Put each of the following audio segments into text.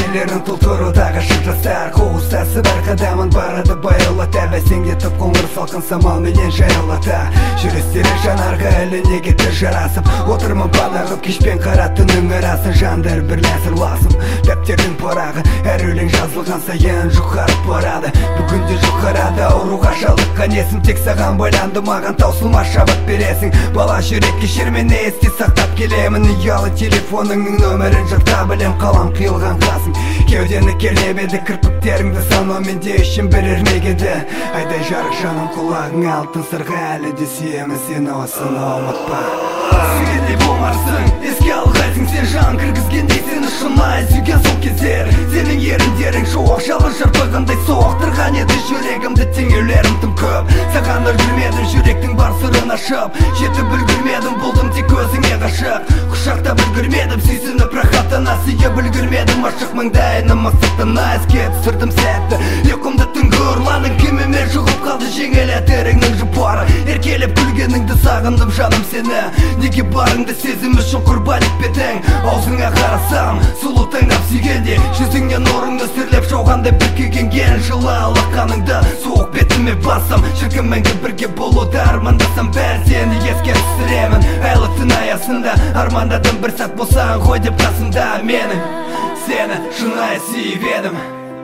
Көшелерін тұлтырудағы жастар қуыстасы бар қадамын барады байылата бәсең етіп қоңыр салқын самал менен жайылата жүрістері жанарға әлі негеті жарасып отырмын банағып кешпен қара түннің арасын жандар бір нәсір ласым дәптердің парағы әр өлең жазылған сайын жұқарып барады бүгінде жұқарады ауруға шалдыққан есім тек саған байланды маған таусылмас шабыт бересің бала жүрек кешірмен есте сақтап келемін ұялы телефоныңның нөмірін жатқа білем қалам қиылған қасың кеудені кернебеді кірпіктеріңді санаумен де ішім бір ермегеді айдай жарық жаным құлағың алтын сырға әлі де сүйемін сені осыны ұмытпа сүйгендей болмарсың еске алғайсың сен жан кіргізгендей сені шынай сүйген сол кездер сенің еріндерің шоқ жалы жырпығындай соқтырған еді жүрегімді теңеулерім тым көп саған үлгермедім жүректің бар сырын ашып жетіп үлгермедім болдым тек өзіңе ғашық құшақтап үлгермедім сүйсініп рахаттана сүйіп үлгермедім ашық маңдайына мақсаттана іске түсірдім сәтті ұйқымды түнгі ұрланың кемеме жұғып қалды жеңіл әтеріңнің жұпары еркелеп күлгеніңді сағындым жаным сені неге барыңды сезім үшін құрбан етпедің аузыңа қарасам сұлу таңдап сүйгенде жүзіңнен нұрыңды сүрлеп жауғандай бір күйгенген жылы алақаныңды суық бетіме басам шіркін мәңгі бірге болуды армандасам бәрі сені еске түсіремін айлы түн аясында армандадым бір сәт болсаң ғой деп қасымда менің сені шынайы сүйіп едім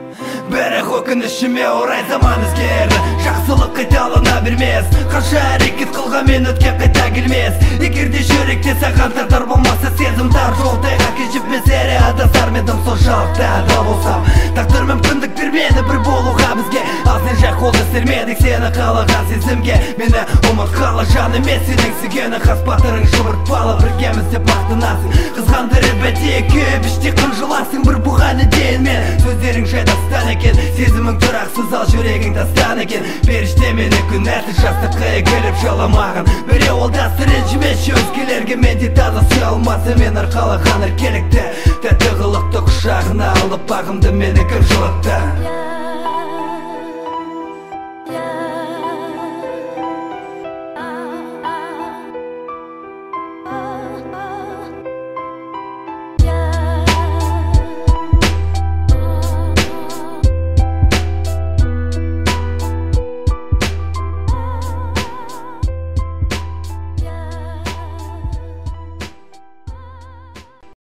бірақ өкінішіме орай заман өзгерді жақсылық қайталана бермес қанша әрекет қылғанмен өткен қайта келмес егер де жүректе саған тартар болмаса сезім тар жол тайғақ кешіп мен сәре адасар ма едім соншалықты адал болсам тағдыр мүмкіндік бермеді бір болуға бізге ал сен жай қолды сермедің сені қалаған сезімге мені ұмытқалы жан емес сенің сүйгені қас батырың шұбыртпалы біргеміз деп мақтанасың қызғандырып әдейі көп іште қынжыласың бір бұған дейін мен сөздерің жайдастан екен сезімің тұрақсыз ал жүрегің тастан екен періште мені күнәсіз жастыққа егіліп жыламаған біреу ол дәстүр ренжімеші өзгелерге мен де таза сүй алмасы мен арқалаған еркелікті тәтті қылықты құшағына алып бағымды мені кім жылытты